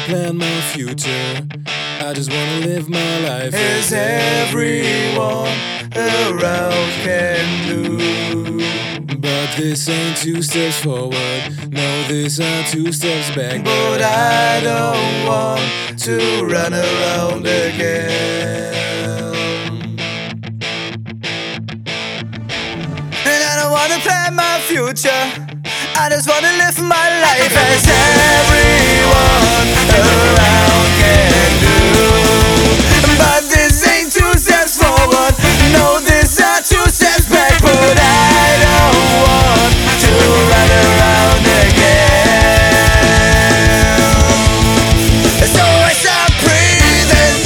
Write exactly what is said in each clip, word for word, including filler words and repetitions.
plan my future. I just wanna live my life as everyone around can do. But this ain't two steps forward, no, this are two steps back. But I don't want to run around again. And I don't wanna plan my future, I just wanna live my life as everyone around can do. But this ain't two steps forward, no, this are two steps back. But I don't want to run around again. So I stop breathing.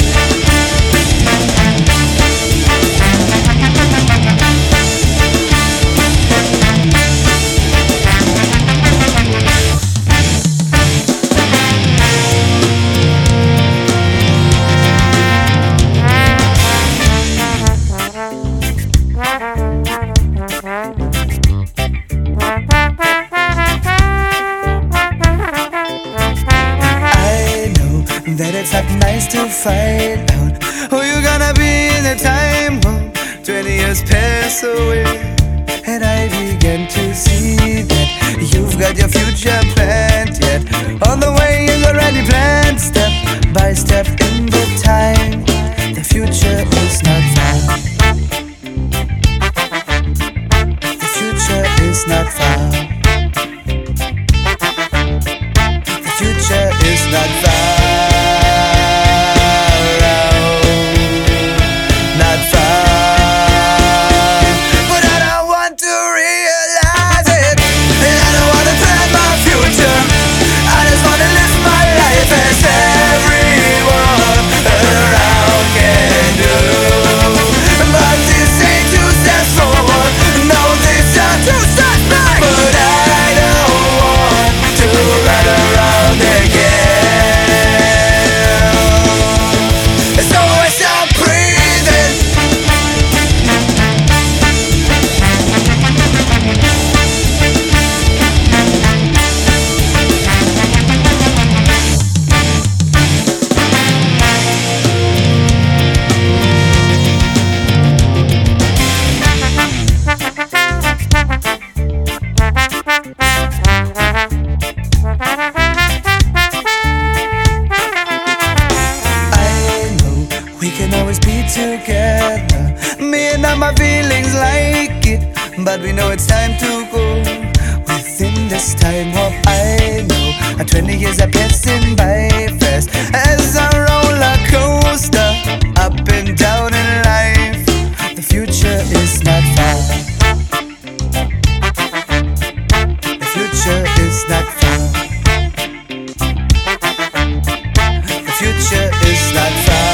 That it's not nice to find out who you're gonna be in the time when twenty years pass away. And I began to see that you've got your future planned, yet on the way is already planned, step by step in the time. The future is not far. The future is not far. The future is not far. Together, me and all my feelings like it, but we know it's time to go. Within this time of I know, twenty years are passing by fast as a roller coaster, up and down in life. The future is not far. The future is not far. The future is not far.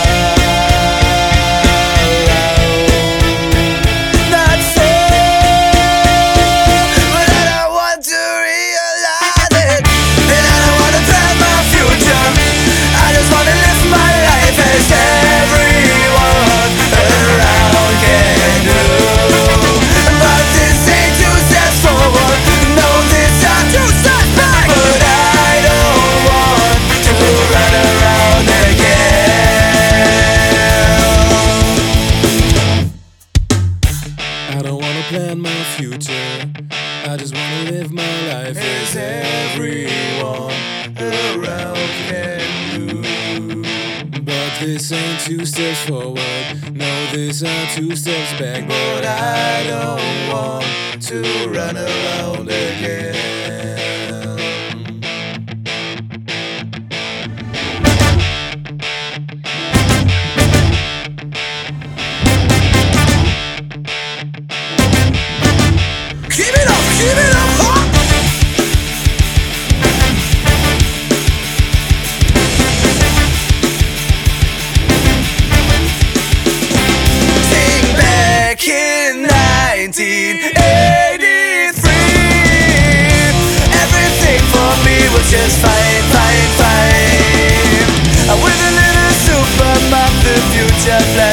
Plan my future, I just wanna live my life as everyone around can do. But this ain't two steps forward, no, this are two steps back. But I don't want to run around again. Keep it up, keep it up, huh? Think back in nineteen eighty-three. Everything for me was just fine, fine, fine. With a little super mom, the future plan.